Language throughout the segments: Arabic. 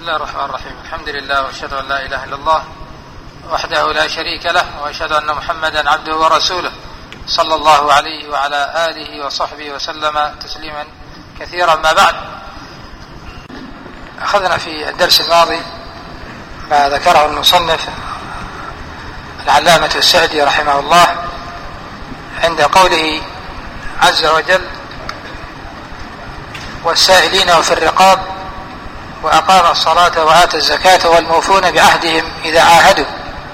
الله الرحمن الرحيم. الحمد لله واشهد ان لا اله الا الله وحده لا شريك له واشهد ان محمدا عبده ورسوله صلى الله عليه وعلى اله وصحبه وسلم تسليما كثيرا. ما بعد، اخذنا في الدرس الماضي ما ذكره المصنف العلامة السعدي رحمه الله عند قوله عز وجل: والسائلين وفي الرقاب وأقام الصلاة وآتى الزكاة والموفون بعهدهم إذا عاهدوا.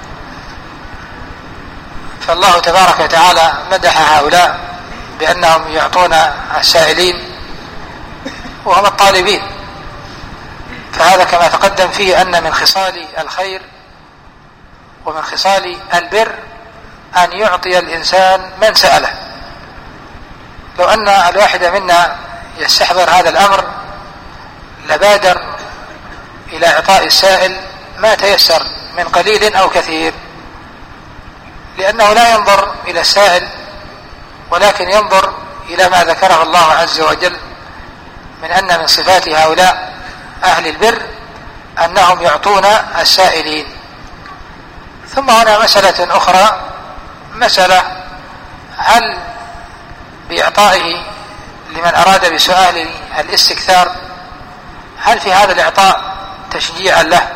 فالله تبارك وتعالى مدح هؤلاء بأنهم يعطون السائلين وهم الطالبين، فهذا كما تقدم فيه أن من خصال الخير ومن خصال البر أن يعطي الإنسان من سأله. لو أن الواحد منا يستحضر هذا الأمر لبادر إلى إعطاء السائل ما تيسر من قليل أو كثير، لأنه لا ينظر إلى السائل ولكن ينظر إلى ما ذكره الله عز وجل من أن من صفات هؤلاء أهل البر أنهم يعطون السائلين. ثم هنا مسألة أخرى، مسألة هل بإعطائه لمن أراد بسؤال الاستكثار هل في هذا الإعطاء تشجيعا له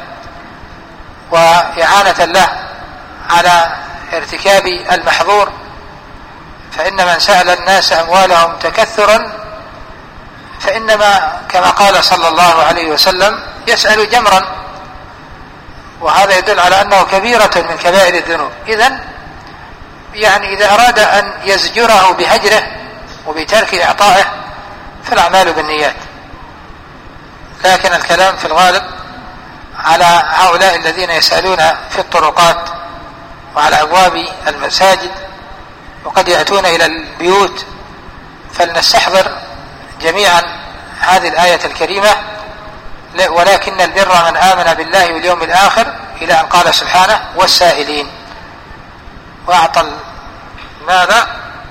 وإعانة له على ارتكاب المحظور؟ فإن من سأل الناس أموالهم تكثرا فإنما كما قال صلى الله عليه وسلم يسأل جمرا، وهذا يدل على أنه كبيرة من كبائر الذنوب. إذن يعني إذا أراد أن يزجره بهجره وبترك إعطائه فالأعمال بالنيات، لكن الكلام في الغالب على هؤلاء الذين يسألون في الطرقات وعلى أبواب المساجد وقد يأتون إلى البيوت. فلنستحضر جميعا هذه الآية الكريمة: ولكن البر من آمن بالله واليوم الآخر، إلى أن قال سبحانه: والسائلين. وأعطى المال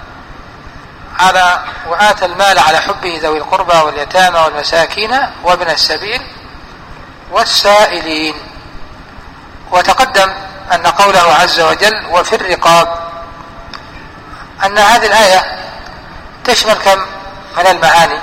وآتى المال على حبه ذوي القربى واليتامى والمساكين وابن السبيل والسائلين. وتقدم أن قوله عز وجل: وفي الرقاب، أن هذه الآية تشمل كم من المعاني،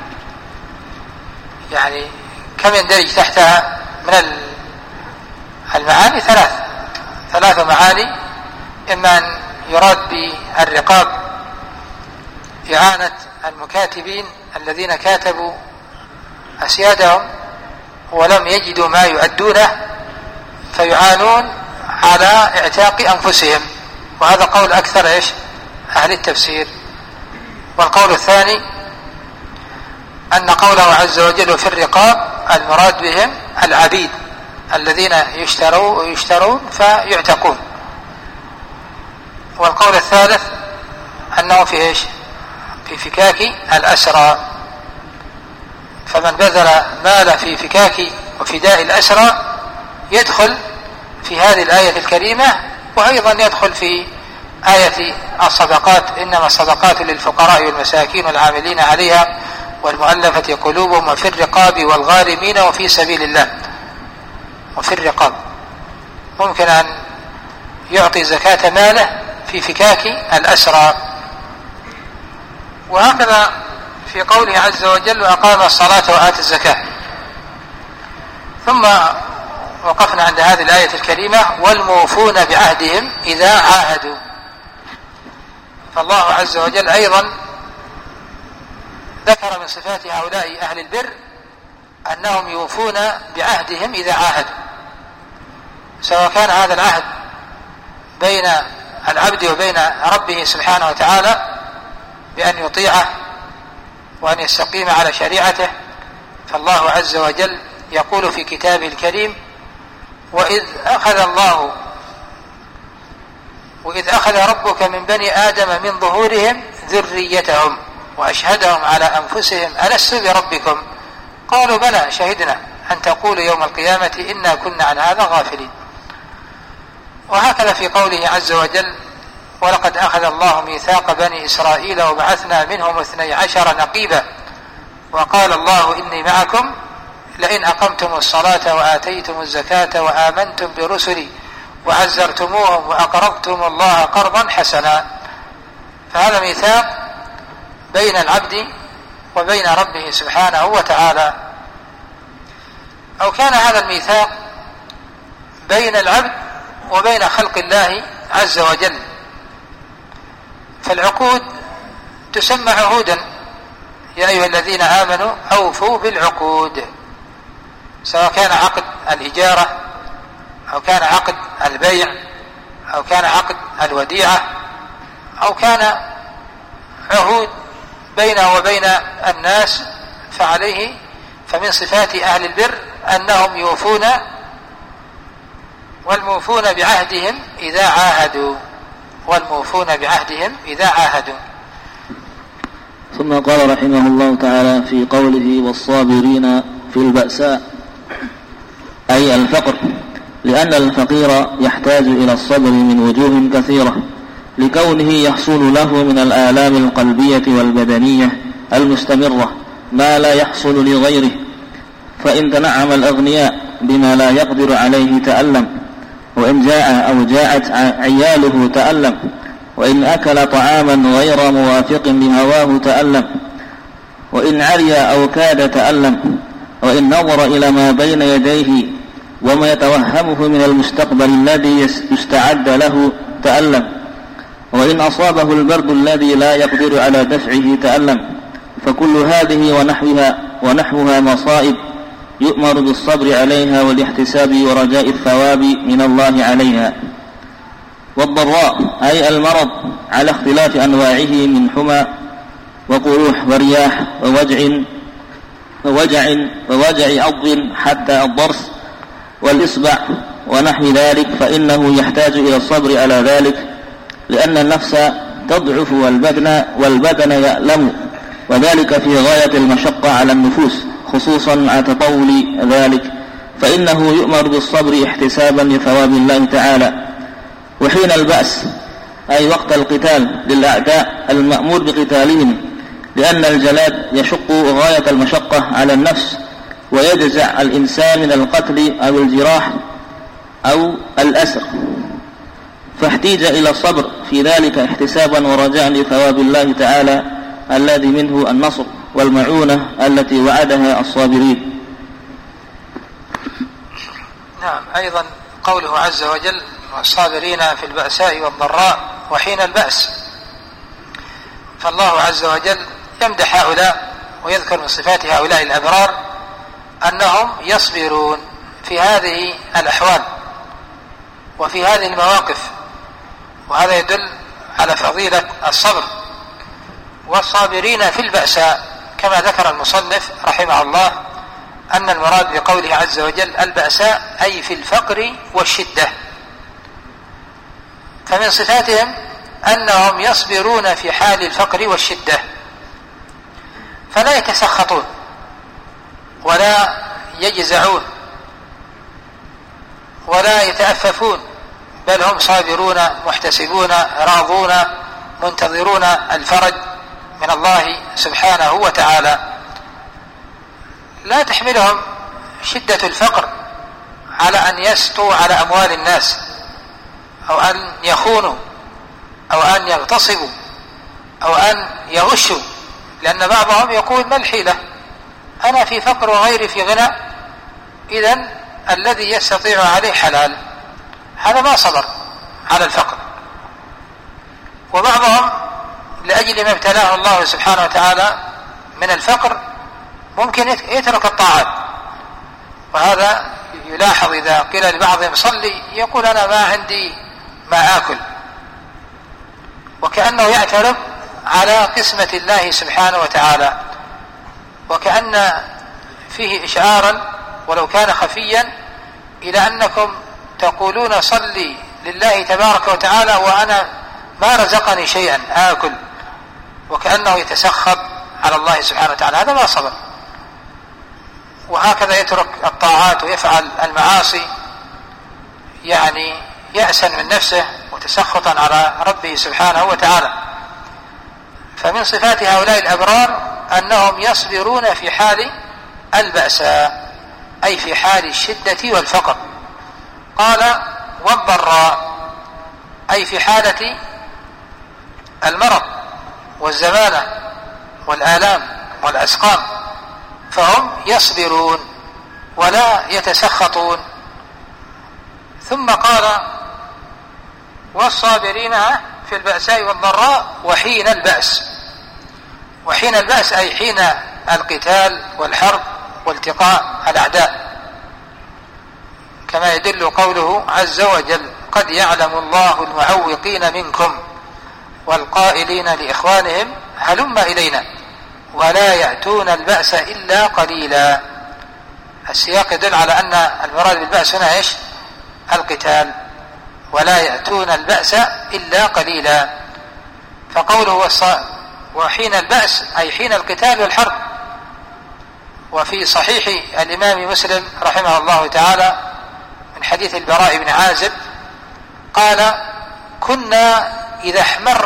يعني كم يندرج تحتها من المعاني؟ ثلاث معاني. إما أن يراد بالرقاب إعانة المكاتبين الذين كاتبوا أسيادهم ولم يجدوا ما يؤدونه فيعانون على اعتاق أنفسهم، وهذا قول أكثر أهل التفسير. والقول الثاني أن قوله عز وجل في الرقاب المراد بهم العبيد الذين يشترون فيعتقون. والقول الثالث أنه في في فكاك الأسرى، فمن بذل مال في فكاك وفداء الأسرى يدخل في هذه الآية الكريمة، وأيضا يدخل في آية الصدقات: إنما الصدقات للفقراء والمساكين والعاملين عليها والمؤلفة قلوبهم وفي الرقاب والغارمين وفي سبيل الله. وفي الرقاب ممكن أن يعطي زكاة ماله في فكاك الأسرى. وهكذا في قوله عز وجل: وأقام الصلاة وآتى الزكاة. ثم وقفنا عند هذه الآية الكريمة: والموفون بعهدهم إذا عاهدوا. فالله عز وجل أيضا ذكر من صفات هؤلاء أهل البر أنهم يوفون بعهدهم إذا عاهدوا، سواء كان هذا العهد بين العبد وبين ربه سبحانه وتعالى بأن يطيعه وأن يستقيم على شريعته. فالله عز وجل يقول في كتابه الكريم: وإذ أخذ ربك من بني آدم من ظهورهم ذريتهم وأشهدهم على أنفسهم ألست بربكم قالوا بلى شهدنا أن تقولوا يوم القيامة إنا كنا عن هذا غافلين. وهكذا في قوله عز وجل: ولقد أخذ الله ميثاق بني إسرائيل وبعثنا منهم 12 نقيبا وقال الله إني معكم لئن أقمتم الصلاة وآتيتم الزكاة وآمنتم برسلي وعزرتموهم وأقرضتم الله قرضا حسنا. فهذا ميثاق بين العبد وبين ربه سبحانه وتعالى. أو كان هذا الميثاق بين العبد وبين خلق الله عز وجل، فالعقود تسمى عهودا. يا أيها الذين آمنوا أوفوا بالعقود، سواء كان عقد الإجارة أو كان عقد البيع أو كان عقد الوديعة أو كان عهود بينه وبين الناس، فمن صفات أهل البر أنهم يوفون، والموفون بعهدهم إذا عاهدوا، والموفون بعهدهم إذا عاهدوا. ثم قال رحمه الله تعالى في قوله والصابرين في البأساء، أي الفقر، لأن الفقير يحتاج إلى الصبر من وجوه كثيرة، لكونه يحصل له من الآلام القلبية والبدنية المستمرة ما لا يحصل لغيره. فإن تنعم الأغنياء بما لا يقدر عليه تألم، وإن جاء أو جاءت عياله تألم، وإن أكل طعاما غير موافق لهواه تألم، وإن عري أو كاد تألم، وإن نظر إلى ما بين يديه وما يتوهمه من المستقبل الذي يستعد له تألم، وإن أصابه البرد الذي لا يقدر على دفعه تألم. فكل هذه ونحوها مصائب يؤمر بالصبر عليها والاحتساب ورجاء الثواب من الله عليها. والضراء أي المرض على اختلاف أنواعه من حمى وقروح ورياح ووجع عض حتى الضرس والإصبع ونحو ذلك، فإنه يحتاج إلى الصبر على ذلك، لأن النفس تضعف والبدن يألم، وذلك في غاية المشقة على النفوس، خصوصا مع تطول ذلك، فإنه يؤمر بالصبر احتسابا لثواب الله تعالى. وحين البأس أي وقت القتال للأعداء المأمور بقتالهم، لأن الجلاد يشق غاية المشقة على النفس، ويجزع الإنسان من القتل أو الجراح أو الأسر، فاحتيج إلى الصبر في ذلك احتسابا ورجاء لثواب الله تعالى الذي منه النصر والمعونة التي وعدها الصابرين. نعم. أيضا قوله عز وجل والصابرين في البأساء والضراء وحين البأس، فالله عز وجل يمدح هؤلاء ويذكر من صفات هؤلاء الأبرار أنهم يصبرون في هذه الأحوال وفي هذه المواقف، وهذا يدل على فضيلة الصبر. والصابرين في البأساء كما ذكر المصنف رحمه الله أن المراد بقوله عز وجل البأساء أي في الفقر والشدة، فمن صفاتهم أنهم يصبرون في حال الفقر والشدة، فلا يتسخطون ولا يجزعون ولا يتأففون، بل هم صابرون محتسبون راضون منتظرون الفرج من الله سبحانه وتعالى. لا تحملهم شدة الفقر على أن يسطوا على أموال الناس أو أن يخونوا أو أن يغتصبوا أو أن يغشوا، لأن بعضهم يقول ما الحيلة، أنا في فقر وغيري في غنى، إذن الذي يستطيع عليه حلال. هذا ما صبر على الفقر. وبعضهم لأجل ما ابتلاه الله سبحانه وتعالى من الفقر ممكن يترك الطاعات، وهذا يلاحظ إذا قيل لبعضهم صلي يقول أنا ما عندي ما آكل، وكأنه يعترض على قسمة الله سبحانه وتعالى، وكأن فيه إشعارا ولو كان خفيا إلى أنكم تقولون صلي لله تبارك وتعالى وأنا ما رزقني شيئا آكل، وكأنه يتسخط على الله سبحانه وتعالى. هذا ما صبر، وهكذا يترك الطاعات ويفعل المعاصي يعني يأسا من نفسه وتسخطا على ربه سبحانه وتعالى. فمن صفات هؤلاء الأبرار أنهم يصبرون في حال البأساء، أي في حال الشدة والفقر. قال والضراء أي في حالة المرض والزمانة والآلام والأسقام، فهم يصبرون ولا يتسخطون. ثم قال والصابرين في البأساء والضراء وحين البأس. وحين البأس أي حين القتال والحرب والتقاء الأعداء، كما يدل قوله عز وجل قد يعلم الله المعوقين منكم والقائلين لإخوانهم هلم إلينا ولا يأتون البأس إلا قليلا. السياق يدل على أن المراد بالبأس هنا إيش؟ القتال. ولا يأتون البأس إلا قليلا. فقوله وحين البأس أي حين القتال والحرب. وفي صحيح الإمام مسلم رحمه الله تعالى من حديث البراء بن عازب قال كنا إذا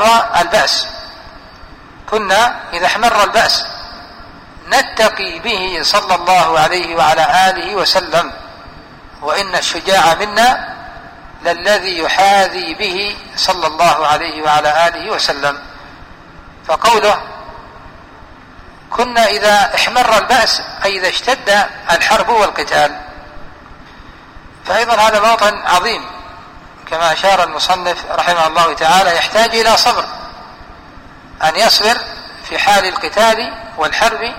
احمر البأس نتقي به صلى الله عليه وعلى آله وسلم، وإن الشجاع منا للذي يحاذي به صلى الله عليه وعلى آله وسلم. فقوله كنا إذا احمر البأس أي إذا اشتد الحرب والقتال. فأيضا هذا موطن عظيم كما أشار المصنف رحمه الله تعالى، يحتاج إلى صبر، أن يصبر في حال القتال والحرب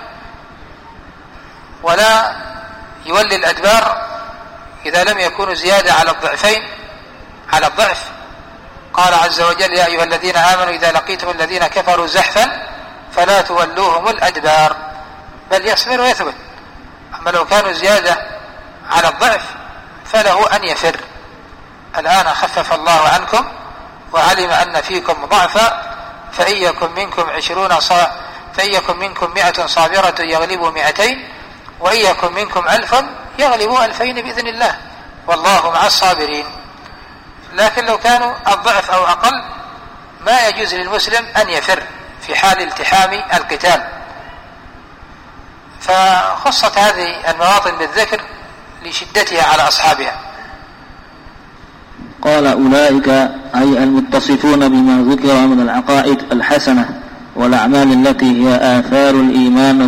ولا يولي الأدبار إذا لم يكونوا زيادة على الضعف. قال عز وجل يا أيها الذين آمنوا إذا لقيتم الذين كفروا زحفا فلا تولوهم الأدبار، بل يصبر ويثبت. أما لو كانوا زيادة على الضعف فله أن يفر. الآن خفف الله عنكم وعلم أن فيكم ضعفا فإن يكن منكم 100 صابرة يغلبوا 200 وإن يكن منكم 1000 يغلبوا 2000 بإذن الله والله مع الصابرين. لكن لو كانوا الضعف أو أقل ما يجوز للمسلم أن يفر في حال التحام القتال. فخصت هذه المواطن بالذكر لشدتها على أصحابها. قال أولئك أي المتصفون بما ذكر من العقائد الحسنة والأعمال التي هي آثار الإيمان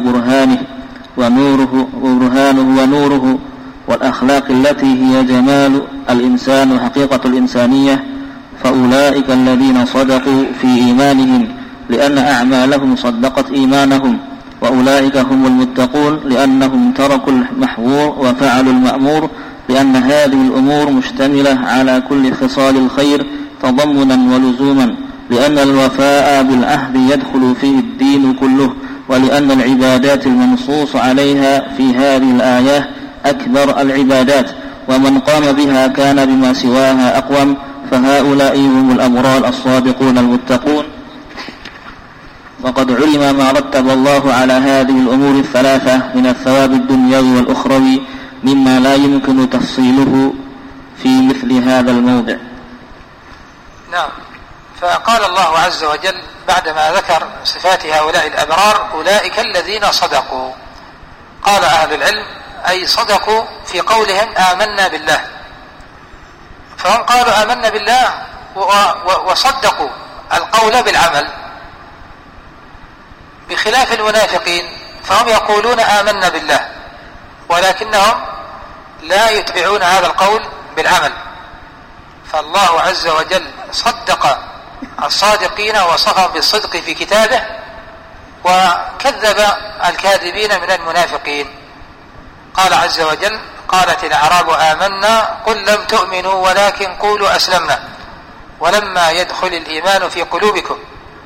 ونوره والأخلاق التي هي جمال الإنسان وحقيقة الإنسانية، فأولئك الذين صدقوا في إيمانهم لأن أعمالهم صدقت إيمانهم، وأولئك هم المتقون لأنهم تركوا المحظور وفعلوا المأمور، لأن هذه الأمور مشتملة على كل خصال الخير تضمنا ولزوما، لأن الوفاء بالعهد يدخل فيه الدين كله، ولأن العبادات المنصوص عليها في هذه الآية أكبر العبادات، ومن قام بها كان بما سواها أقوم، فهؤلاء هم الأبرار الصادقون المتقون. وقد علم ما رتب الله على هذه الأمور الثلاثة من الثواب الدنيوي والأخروي مما لا يمكن تفصيله في مثل هذا الموضع. نعم. فقال الله عز وجل بعدما ذكر صفات هؤلاء الأبرار أولئك الذين صدقوا. قال أهل العلم أي صدقوا في قولهم آمنا بالله، فهم قالوا آمنا بالله وصدقوا القول بالعمل، بخلاف المنافقين فهم يقولون آمنا بالله ولكنهم لا يتبعون هذا القول بالعمل. فالله عز وجل صدق الصادقين ووصفهم بالصدق في كتابه وكذب الكاذبين من المنافقين. قال عز وجل قالت الأعراب آمنا قل لم تؤمنوا ولكن قولوا أسلمنا ولما يدخل الإيمان في قلوبكم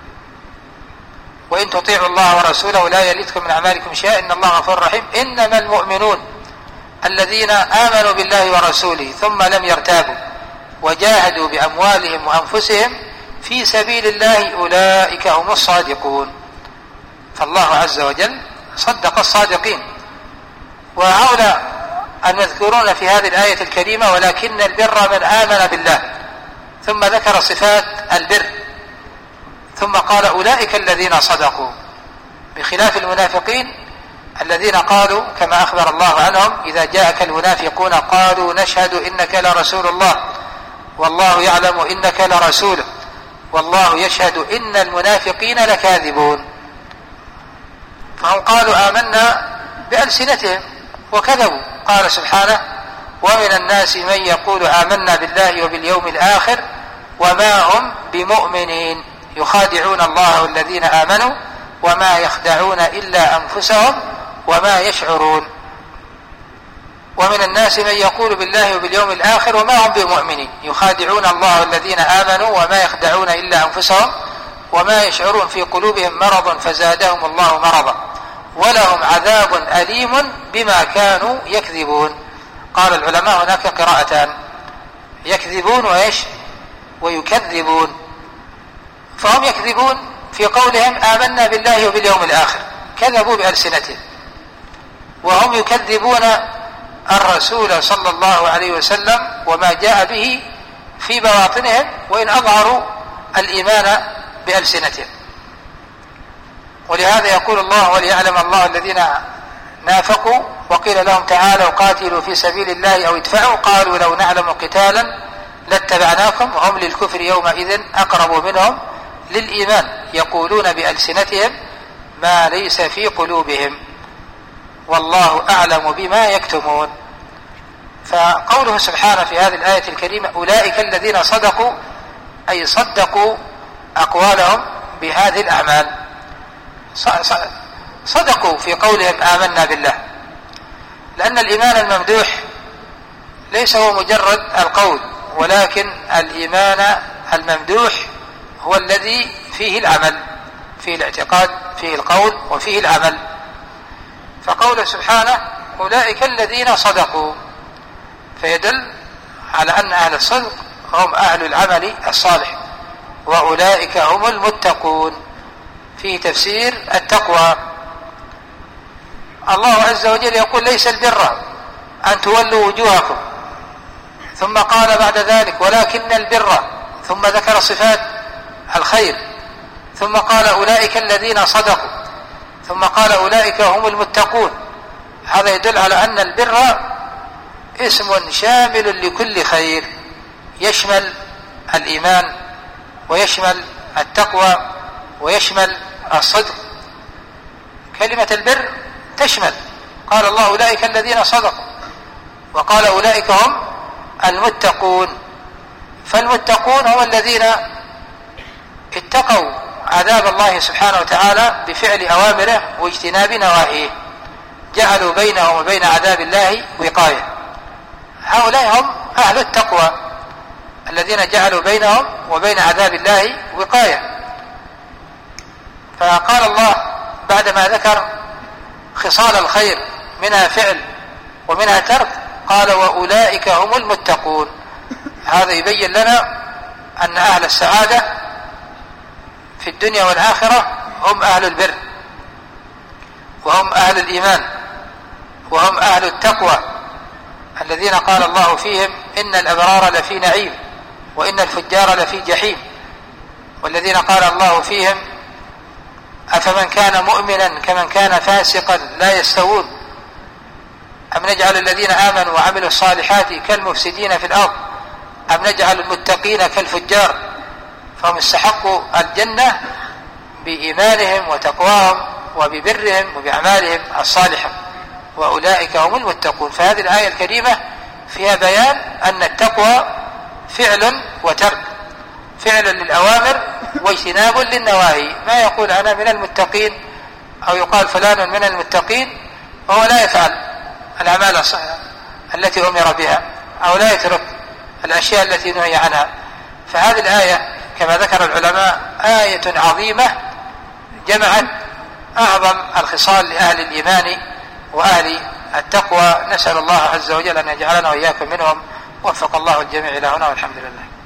وإن تطيعوا الله ورسوله لا يلدكم من أعمالكم شيئا إن الله غفور رحيم. إنما المؤمنون الذين آمنوا بالله ورسوله ثم لم يرتابوا وجاهدوا بأموالهم وأنفسهم في سبيل الله أولئك هم الصادقون. فالله عز وجل صدق الصادقين. وهؤلاء المذكورون في هذه الآية الكريمة ولكن البر من آمن بالله، ثم ذكر صفات البر ثم قال أولئك الذين صدقوا، بخلاف المنافقين الذين قالوا كما أخبر الله عنهم: إذا جاءك المنافقون قالوا نشهد إنك لرسول الله والله يعلم إنك لرسوله والله يشهد إن المنافقين لكاذبون. فهم قالوا آمنا بألسنتهم وكذبوا. قال سبحانه: ومن الناس من يقول آمنا بالله وباليوم الآخر وما هم بمؤمنين يخادعون الله والذين آمنوا وما يخدعون إلا أنفسهم وما يشعرون. ومن الناس من يقول بالله وباليوم الآخر وما هم بمؤمنين يخادعون الله والذين آمنوا وما يخدعون إلا أنفسهم وما يشعرون في قلوبهم مرض فزادهم الله مرضا ولهم عذاب أليم بما كانوا يكذبون. قال العلماء هناك قراءتان: يكذبون وإيش؟ ويكذبون. فهم يكذبون في قولهم آمنا بالله وباليوم الآخر، كذبوا بألسنتهم، وهم يكذبون الرسول صلى الله عليه وسلم وما جاء به في بواطنهم وإن أظهروا الإيمان بألسنتهم. ولهذا يقول الله: وليعلم الله الذين نافقوا وقيل لهم تعالوا قاتلوا في سبيل الله أو ادفعوا قالوا لو نعلم قتالا لاتبعناكم وهم للكفر يومئذ أقرب منهم للإيمان يقولون بألسنتهم ما ليس في قلوبهم والله أعلم بما يكتمون. فقوله سبحانه في هذه الآية الكريمة: أولئك الذين صدقوا، أي صدقوا أقوالهم بهذه الأعمال، صدقوا في قولهم آمنا بالله، لأن الإيمان الممدوح ليس هو مجرد القول، ولكن الإيمان الممدوح هو الذي فيه العمل، فيه الاعتقاد، فيه القول، وفيه العمل. فقوله سبحانه: أولئك الذين صدقوا، فيدل على أن أهل الصدق هم أهل العمل الصالح، وأولئك هم المتقون. فيه تفسير التقوى. الله عز وجل يقول: ليس البر أن تولوا وجوهكم، ثم قال بعد ذلك: ولكن البر، ثم ذكر صفات الخير، ثم قال: أولئك الذين صدقوا، ثم قال: أولئك هم المتقون. هذا يدل على أن البر اسم شامل لكل خير، يشمل الإيمان ويشمل التقوى ويشمل الصدق. كلمة البر تشمل، قال الله: أولئك الذين صدقوا، وقال: أولئك هم المتقون. فالمتقون هم الذين اتقوا عذاب الله سبحانه وتعالى بفعل أوامره واجتناب نواهيه، جعلوا بينهم وبين عذاب الله وقاية. هؤلاء هم أهل التقوى الذين جعلوا بينهم وبين عذاب الله وقاية. فقال الله بعدما ذكر خصال الخير منها فعل ومنها ترك، قال: وأولئك هم المتقون. هذا يبين لنا أن أهل السعادة في الدنيا والآخرة هم أهل البر، وهم أهل الإيمان، وهم أهل التقوى، الذين قال الله فيهم: إن الأبرار لفي نعيم وإن الفجار لفي جحيم. والذين قال الله فيهم: أفمن كان مؤمنا كمن كان فاسقا لا يستوون، أم نجعل الذين آمنوا وعملوا الصالحات كالمفسدين في الأرض أم نجعل المتقين كالفجار. فهم استحقوا الجنة بإيمانهم وتقواهم وببرهم وبأعمالهم الصالحة، وأولئك هم المتقون. فهذه الآية الكريمة فيها بيان أن التقوى فعل وترك، فعل للأوامر واجتناب للنواهي. ما يقول أنا من المتقين أو يقال فلان من المتقين وهو لا يفعل الأعمال التي أمر بها أو لا يترك الأشياء التي نهي عنها. فهذه الآية كما ذكر العلماء آية عظيمة جمعت أعظم الخصال لأهل الإيمان وأهل التقوى. نسأل الله عز وجل أن يجعلنا وإياكم منهم. وفق الله الجميع إلى هنا والحمد لله.